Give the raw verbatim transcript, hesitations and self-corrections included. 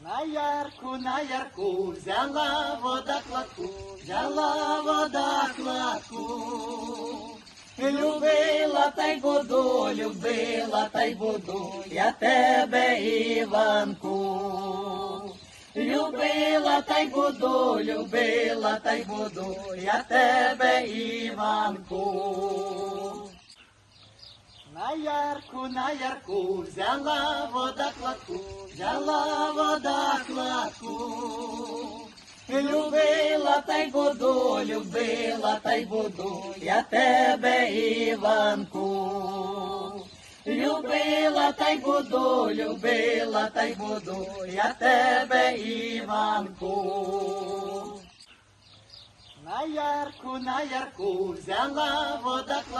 На ярку, на ярку, взяла вода кладку, взяла вода кладку. Любила та й буду, любила та й буду, я тебе, Іванку. Любила та й буду, любила та й буду, я тебе, Іванку. На ярку, на ярку, взяла вода кладку, взяла вода кладку. Любила та й буду, любила та й буду, я тебе, Іванку. Любила та й буду, любила та й буду, я тебе, Іванку. На ярку, на ярку, взяла вода кладку.